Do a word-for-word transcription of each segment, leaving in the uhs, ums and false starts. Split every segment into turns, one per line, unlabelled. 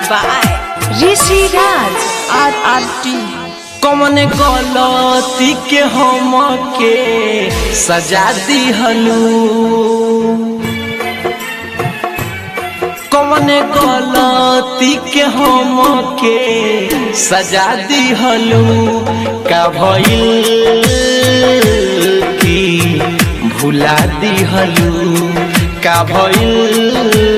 by Rishi Raj R R T।
कौन गलती के हम के सजा दिहलू, कौन गलती के हम के सजा दिहलू, का भइल की भुला दिहलू, का भइल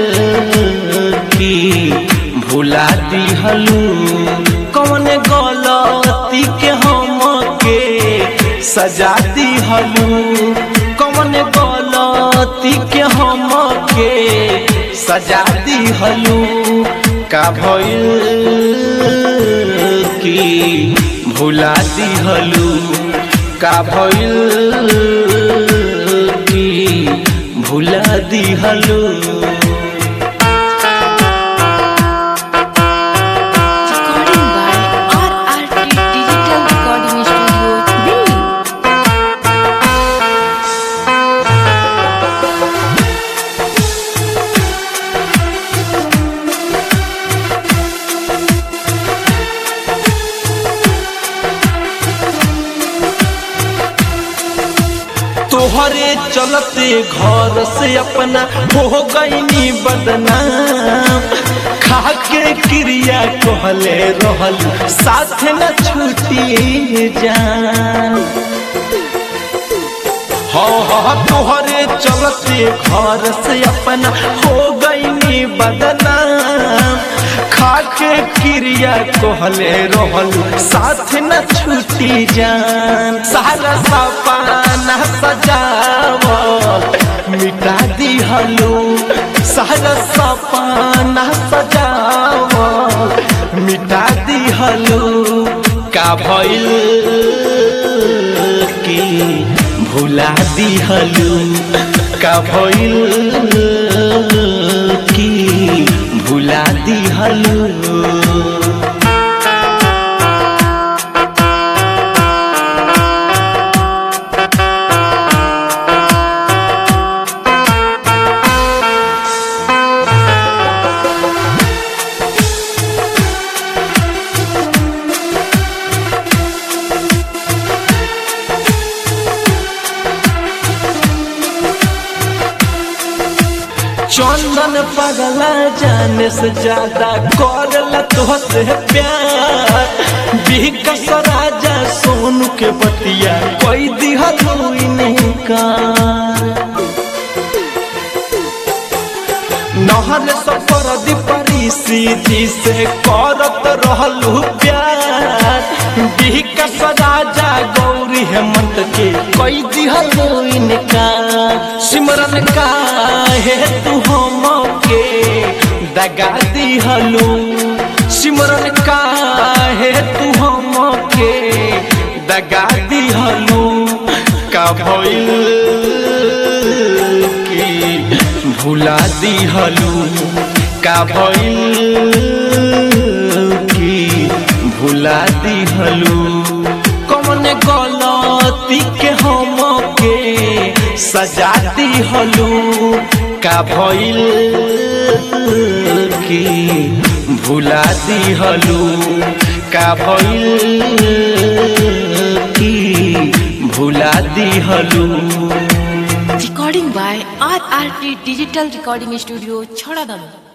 की भुला दिहलू, कौन गलती के हम के सजा दिहलू, कौन गलती के हम के सजा दिहलू, का भइल की भुला दिहलू, का भइल की भुला दिहलू। तोहरे चलते घर से अपना हो गईनी बदनाम, खा के क्रिया कहले रहल साथ न छूटी जान। हाँ हाँ तोहरे चलते घर से अपना हो गईनी बदनाम, खा के क्रिया कहले रहल साथ न छूटी जान। सारा सपना सजाव मिटा दिहलू, सारा सपना सजाव मिटा दिहलू, का भइल की भुला दिहलू, का भइल की भुला दिहलू। चंदन पगला जाने से ज्यादा करला तोहसे प्यार, विकास राजा सोनू के बतिया कोई दिहलू इनकार। नहर सफर दीपरी सीधी से करत रहलू प्यार, विकास राजा गौरी हेमंत के कोई दिहलू इनकार। सिमरन का है तू हम के दगा दिहलू, सिमरन का है तू हम के दगा दिहलू, का भइल की भुला दिहलू, का भइल की भुला दिहलू, कौन गलती के हम के सजा दिहलू, का भइल की भुला दिहलू, का भइल की भुला दिहलू।
Recording by R R T Digital Recording Studio, Chhadadam।